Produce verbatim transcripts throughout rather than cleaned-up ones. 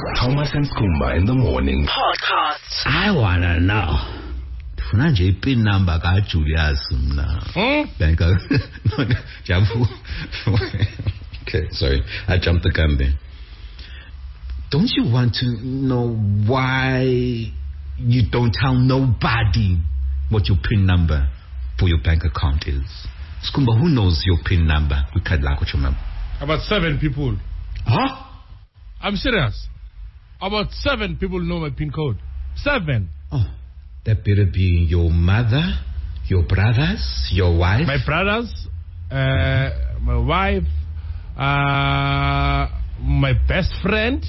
Thomas and Skumba in the morning. Podcast. I wanna know. Funa nje pin number ka Julius mna. Hmm? Bank Jabu. Okay, sorry. I jumped the gun there. Don't you want to know why you don't tell nobody what your PIN number for your bank account is? Skumba, who knows your PIN number? We can't like what you remember. About seven people. Huh? I'm serious. About seven people know my PIN code. Seven. Oh, that better be your mother, your brothers, your wife. My brothers, uh, my wife, uh, my best friend.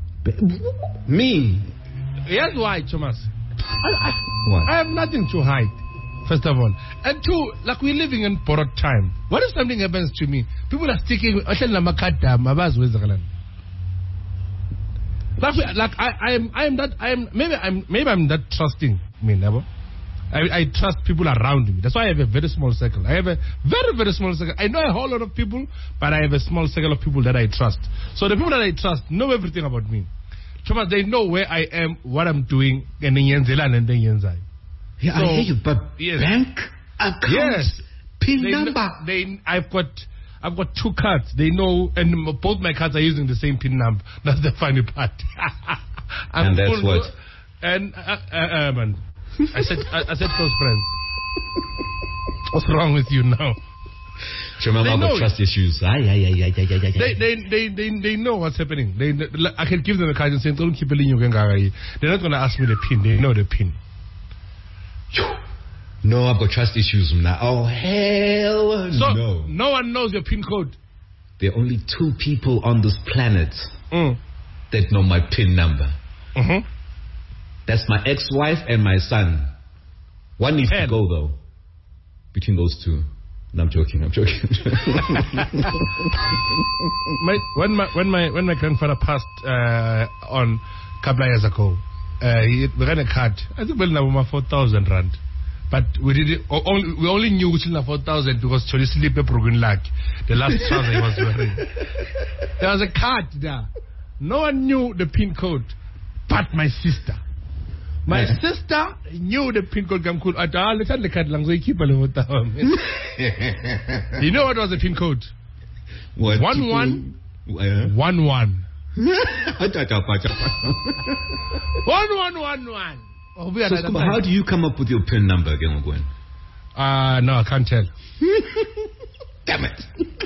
Me? Here's why, Thomas. I, I, What? I have nothing to hide, first of all. And two, like we're living in borrowed time. What if something happens to me? People are sticking. Like, like I, I am, I am that, I am. Maybe I'm, maybe I'm that trusting. Me never. I, I trust people around me. That's why I have a very small circle. I have a very, very small circle. I know a whole lot of people, but I have a small circle of people that I trust. So the people that I trust know everything about me. Thomas, they know where I am, what I'm doing, and then Yenzelan and then Yenzai. Yeah, So, I hear you, but yes. bank account, Yes. PIN They, number. kn- they, I've got, I've got two cards. They know, and m- both my cards are using the same PIN number. That's the funny part. I'm And that's full- what? And uh, uh, uh, man, I said, I, I said close friends. What's wrong with you now? Do you remember They about know trust issues? Ay, ay, ay, ay, ay, ay, ay, They, ay. they, they, they, they know what's happening. They, they, I can give them a card and say, don't keep a link. They're not going to ask me the PIN. They know the PIN. No, I've got trust issues now. Oh, hell So no. no one knows your PIN code. There are only two people on this planet Mm. that know my PIN number. Mm-hmm. That's my ex-wife and my son. One needs Pen. to go, though. Between those two. No, I'm joking, I'm joking. my, when my when my when my grandfather passed uh, on a couple of years ago, uh, he we ran a card. I think we now four thousand rand, but we did it. o- Only, we only knew which four thousand because Choli sleep a broken leg. The last trouser he was wearing. There was a card there. No one knew the PIN code, but my sister. My Yeah. sister knew the PIN code. Come cool. At all, let's the card lang so you keep a little time. You know what was the PIN code? What, One, people- one. Uh, One one. so, One one one one. Oh, we are at Skumba, how do you come up with your PIN number again, Gwen? Uh no, I can't tell. Damn it.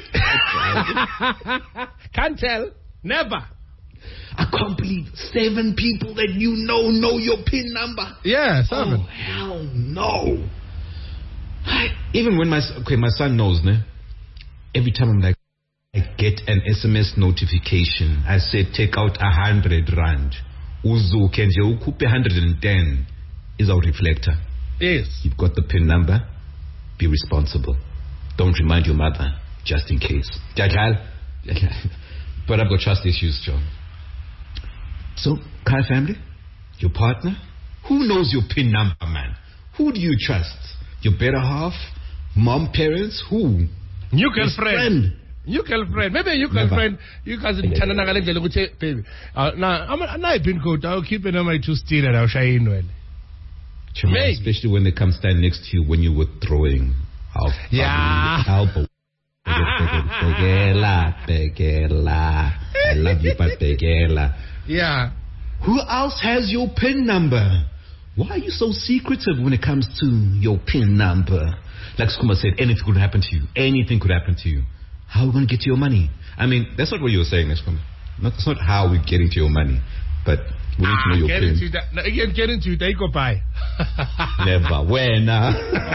Can't tell. Never. I can't believe seven people that you know know your PIN number. Yeah, Oh, seven. hell no. I, even when my s- okay, my son knows, ne? Every time I'm like, I get an S M S notification. I say, take out a hundred rand. Uzu kenje ukupe hundred and ten is our reflector. Yes. You've got the PIN number. Be responsible. Don't remind your mother, just in case. Jajal. But I've got trust issues, John. So, Kai family, your partner, who knows your PIN number, man? Who do you trust? Your better half? Mom, parents? Who? New Your girlfriend. friend? New girlfriend. Maybe you Never. girlfriend. You guys in Tanana Galek Deluche, baby. Uh, now, I'm a nice PIN code. I'll keep it on my two steal and I'll shine well. Chuma, Maybe. especially when they come stand next to you when you were throwing. I'll Yeah. elbow. Begela, Begela. I love you, but Begela. Yeah. Who else has your PIN number? Why are you so secretive when it comes to your PIN number? Like Skumba said, anything could happen to you. Anything could happen to you. How are we going to get to your money? I mean, that's not what you were saying, Skumba. Not, that's not how we're getting to your money. But we need to know your get PIN. into that. No, again, get into it. They go by. Never. When? Uh,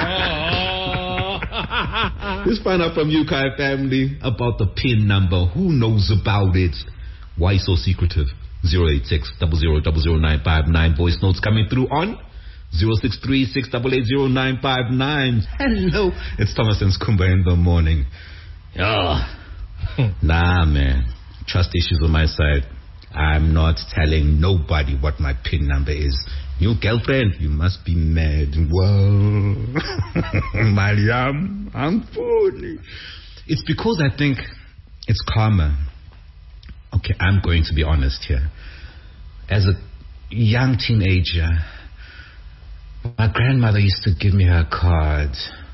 Oh. let's find out from you, Kai family, about the PIN number. Who knows about it? Why so secretive? zero eight six, zero zero zero zero nine five nine. Voice notes coming through on zero six three, six eight eight zero nine five nine. Hello. It's Thomas and Skumba in the morning. Oh. Nah, man. Trust issues on my side. I'm not telling nobody what my PIN number is. New girlfriend, you must be mad. Whoa. Mariam, I'm funny. It's because I think it's karma. Okay, I'm going to be honest here. as a young teenager, my grandmother used to give me her card,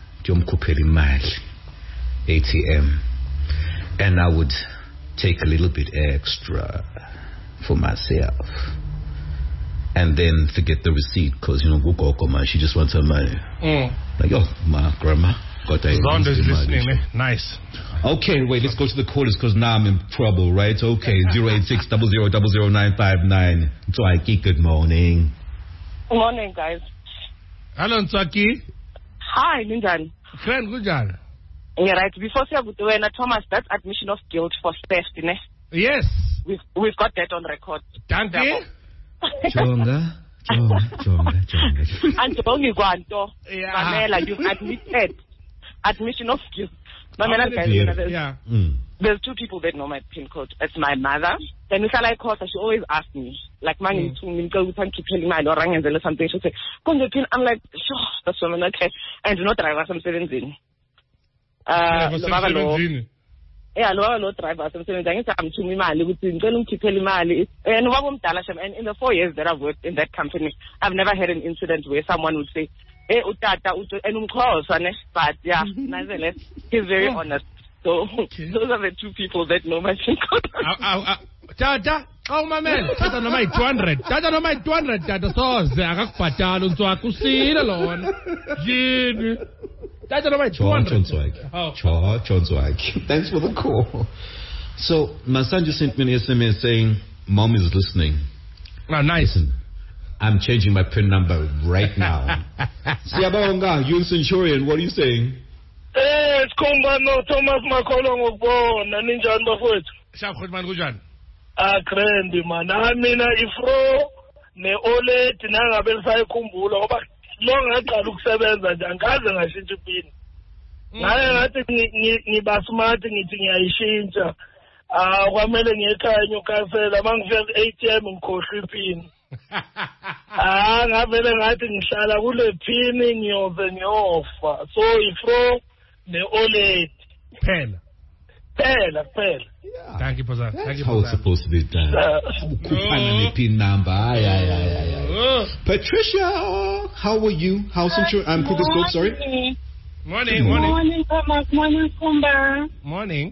A T M, and I would take a little bit extra for myself, and then forget the receipt because, you know, she just wants her money. Mm. Like, oh, my grandma got that. Zonda's listening, eh? Nice. Okay, wait, let's go to the callers because now I'm in trouble, right? Okay, zero eight six zero zero zero zero nine five nine. Ntswaki, good morning. Good morning, guys. Hello, Ntswaki. Hi, Lindan. Friend, good job. Yeah, right. Before Siabutwena, Thomas, that's admission of guilt for theft, ne? Yes. We've, we've got that on record. Thank you. Jonga, Jonga, Jonga, Jonga. And Jongi Guanto, Yeah. Mamela, you've admitted admission of guilt. Mamela, How there's, did you- there's, Yeah. Mm. there's two people that know my PIN code. It's my mother. Then if I like her, she always asks me, like, man, Mm. you go with keep telling my or rang and something. She'll say, come to PIN. I'm like, sure, that's woman, okay. And do not drive us, I'm seventeen. Uh, Yeah, lo baba lo- seventeen. yeah, lo lo driver sometimes I am to me mali ukuthi ngicela ungikhiphele imali and ubaba omdala shem, and in the four years that I've worked in that company I've never had an incident where someone would say eh utata uto and umxhosa ne, but yeah nonetheless he's very honest, so Okay. those are the two people that know my PIN code. Tata, oh my man, tata no my two hundred, tata no my two hundred, tata soze akakubhatala uNtswaki usile lona. Yini? Tata no my two John hundred. Ntswaki. Oh. John Ntswaki. Thanks for the call. So, my son just sent me an S M S saying, Mom is listening. Oh, nice. Listen, I'm changing my PIN number right now. Siyabonga, you in Centurion, what are you saying? Eh, sikhumba no Thomas Makolo ngokubona ninjani bafowethu? Shakhut man kunjani? Ah, grand man. Ah, mina ifro ne OLED nangabe lisayikhumbula ngoba lo ngaqala ukusebenza nje angaze ngashintsha ipini. Ngaye ngathi ngiba smart ngithi ngiyayishintsha. Ah, kwamele ngiyekhaya Newcastle mangifika ku-A T M ngikhohlwa ipini. Ah, ngavele ngathi ngihlala kule pini ngiyoze ngiyofa. So ifro ne OLED. Pen. Phela phela. Thank you for that. Thank That's you how for it's that. supposed to be done. Kuphana PIN number. Ay, ay, ay, ay, ay. Oh. Patricia, how are you? How's Centurion? I'm Krugersdorp, sorry. Morning, morning. Morning, Thomas. Morning, Kumba. Morning.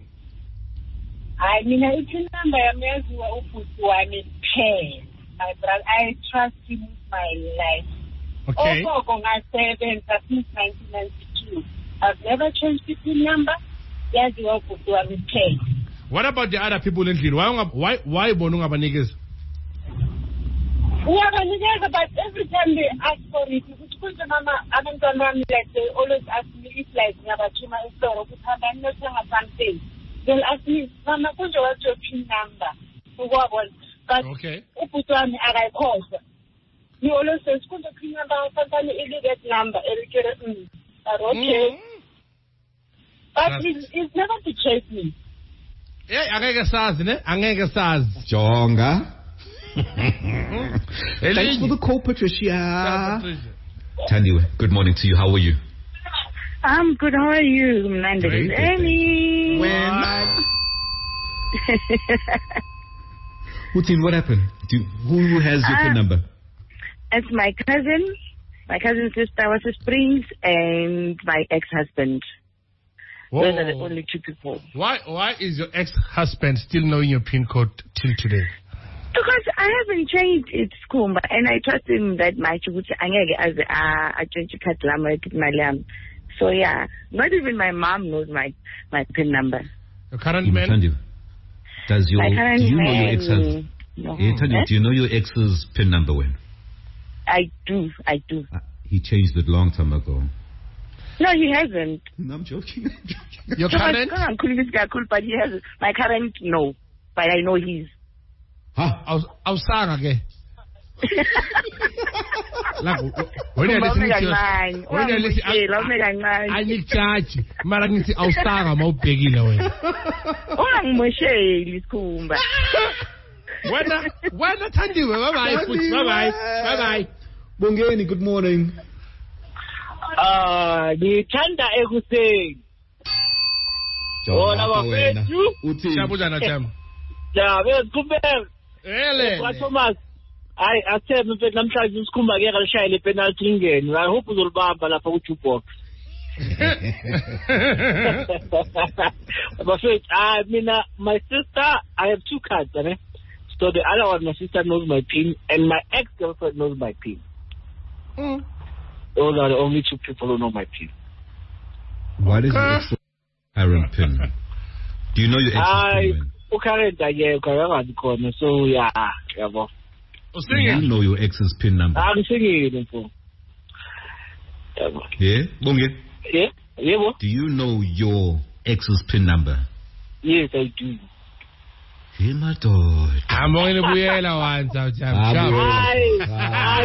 I mean, I PIN number yaziwa ubhuti wami Pen. My brother, I trust him with my life. Okay. Ogogo ngasebenza since nineteen ninety-two. I've never changed the PIN number. Yaziwa ubhuti wami Pen. What about the other people in Lille? Why unga- why why bona ungabanikezi? Uyabanikeza, but every time they ask for it, ukuthi kunje mama abantwana bami, like they always ask me if like ngiyabajima esitoro ukuthi hambani nothenga something. They'll ask me, mama kunje what's your PIN number? Ukwabona. But Okay. ubhuti wami akayikhohlwa. He always says kunje PIN number sometimes illegal number elikere mm. But okay. Mm. But That's- he's, he's never betrayed me. Eh, angeke sazi ne? Angeke sazi. Jonga. Hey, Thanks for Lily. the call, Patricia. Yeah, Patricia. Tandiwe, good morning to you. How are you? I'm good. How are you, Manda? Very good, thank Annie. When? Putin, what happened? Do, who has your PIN Uh, number? It's my cousin, my cousin sister was a Springs, and my ex-husband. Whoa. Those are the only two people. Why why is your ex-husband still knowing your PIN code till today? Because I haven't changed it, Kumba, and I trust him that much. Which angeke as I change card lama my lamb. So yeah, not even my mom knows my my PIN number. Your current Even man? Tandiwe, does your, My current do you know man, your ex's? no. Yeah, Tandiwe, Eh? do you know your ex's PIN number when? I do, I do. Uh, he changed it long time ago. No, he hasn't. No, I'm joking. I'm joking. Your So much current? I'm calling this guy cool, but he has my current no, but I know he's. Huh? Awusanga ke. Like when you Kumba listen to kancane. when you listen Wamukela, ume kancane. angichachi mara ngithi awusanga mawubhekile wena. Ungangimosheli Kumba. Wena wena Tandiwe, bye bye futhi, bye bye. Bye bye. Bongeni, good morning. Ah, ngithanda ekuseni. Bona bafethu. Uthini? Siyabuzana Themba. Ja, besikhubeka. Hele. Kwa Thomas. I I said mfethu namhlanje isikhumba ke kalishayile penalty ingeni. I hope uzolibamba lapha ku jukebox. But wait, I mean, uh, my sister, I have two cards, right? So the other one, my sister knows my PIN, and my ex-girlfriend knows my PIN. Mm. Those are the only two people who know my PIN. What is your ex current PIN? Do you know your ex's PIN? I, so yeah, yeah, well. Do you know your ex's PIN number? I'm singing it. Yeah, Bonge? Yeah, yeah, what? Do you know your ex's PIN number? Yes, I do. Hey, my dog. I'm going to be able once. I'm Hi. Hi.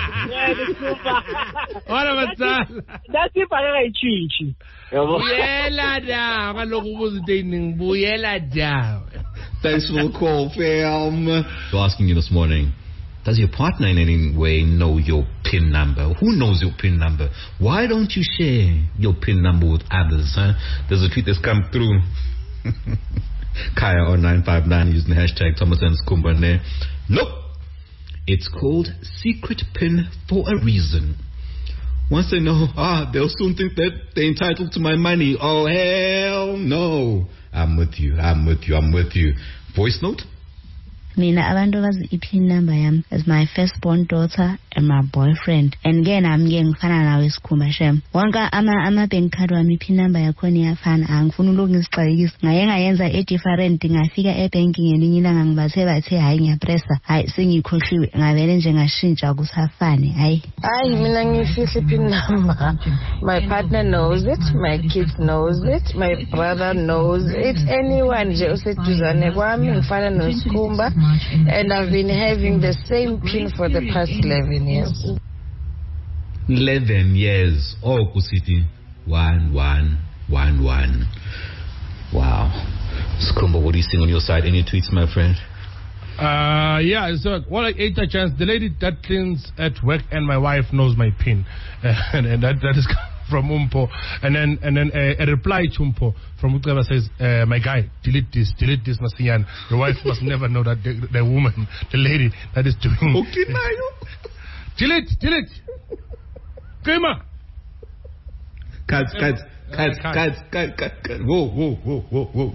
What about that? That's if I like change. Buyela down. I'm looking for the thing. Buyela down. Thanks for the call, fam. So asking you this morning, does your partner in any way know your PIN number? Who knows your PIN number? Why don't you share your PIN number with others? Huh? There's a tweet that's come through. Kaya on nine five nine using the hashtag Thomas and Skumbane. Look, it's called secret PIN for a reason. Once they know, ah, they'll soon think that they're entitled to my money. Oh, hell no. I'm with you, I'm with you, I'm with you. Voice note? Mina abantu bazi I-PIN number yami as my firstborn daughter and my boyfriend. And again I'm getting ngifana nawe isikhumba shem. Wonke ama ama bank card wami I-PIN number yakhona iyafana. Angifuni uloku ngisixakisa. Ngaye ngayenza e different ngafika ebanking ngelinye ilanga ngibathe bathe hayi ngiyapressa. Hayi sengikhohliwe ngavele nje ngashintsha kusafane. Hayi. Hayi mina ngifihla I-PIN number. My partner knows it, my kids knows it, my brother knows it. Anyone nje oseduzane kwami ngifana nosikhumba. And I've been having the same PIN for the past eleven years. eleven years. Oh, Kusiti. One, one, one, one. Wow. Skumba, what do you think on your side? Any tweets, my friend? Uh, yeah, so, well, like, eight chance. The lady that cleans at work and my wife knows my PIN. Uh, and, and that, that is from Umpo. And then and then uh, a reply to Umpo from Utkaba says, uh, my guy, delete this, delete this, Masiyan. Your wife must never know that the, the woman, the lady that is doing. Okay, delete, delete. Kema. Cuts, cuts, cuts, cuts, cuts, cuts, cuts. Whoa, whoa, whoa, whoa, whoa.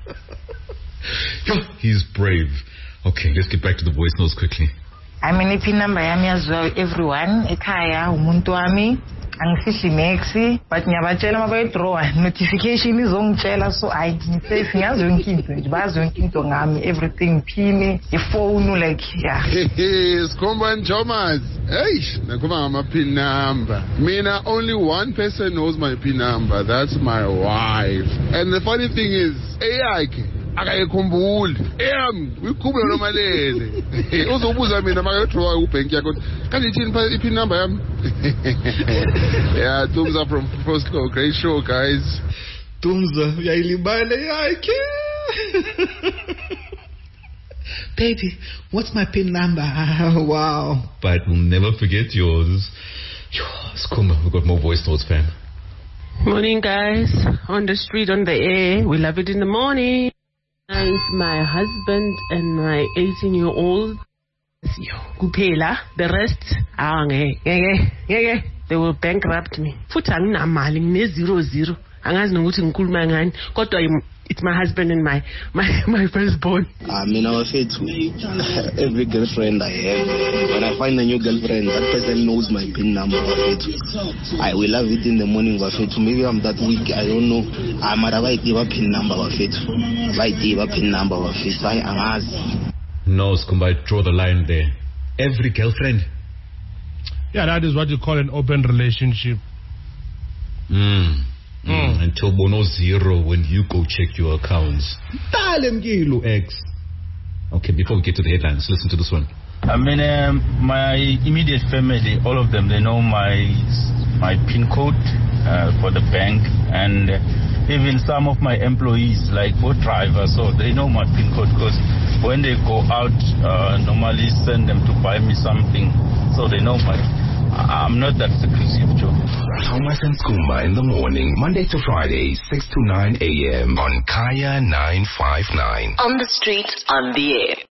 He's brave. Okay, let's get back to the voice notes quickly. I mean, I-PIN number yami as well, everyone. Ekhaya, umuntu wami. Angifihli maxi, but ngiyabatshela mabayidrowa notification izongitshela so I say singazi yonke into nje bazi yonke into ngami everything phini ifone like yeah. Skumba and Thomas. Hey, nakhuluma ngama PIN number. Mina only one person knows my PIN number. That's my wife. And the funny thing is, A I akayikhumbuli em uyikhumbula nomalele uzobuza mina makayodrowa ubank yakho kanti yithini pha I-PIN number yami. Yeah, Tumza from Fosco. Great show, guys. Tumza uyayilibala yakhe. Baby, what's my PIN number? Wow. But we'll never forget yours. Skumba, we've got more voice notes, fam. Morning, guys. On the street, on the air. We love it in the morning. And my husband and my eighteen-year-old, kuphela. The rest, they will bankrupt me. Futhi anginamali ngine zero zero. Angazi nokuthi ngikhuluma ngani. Kodwa it's my husband and my my my firstborn. I mean, our faith, every girlfriend I have, when I find a new girlfriend, that person knows my PIN number. I will have it in the morning. Maybe I'm that weak. I don't know. I'm at a right PIN number. Right PIN number. No, Skumba, draw the line there. Every girlfriend. Yeah, that is what you call an open relationship. Mm. Mm. Until Bono zero when you go check your accounts. X. Okay, before we get to the headlines, listen to this one. I mean, um, my immediate family, all of them, they know my my PIN code uh, for the bank, and even some of my employees, like boat drivers, so they know my PIN code because when they go out, uh, normally send them to buy me something, so they know my. I'm not that secretive, Joe. Thomas and Skumba in the morning, Monday to Friday, six to nine a.m. on Kaya nine five nine. On the street, on the air.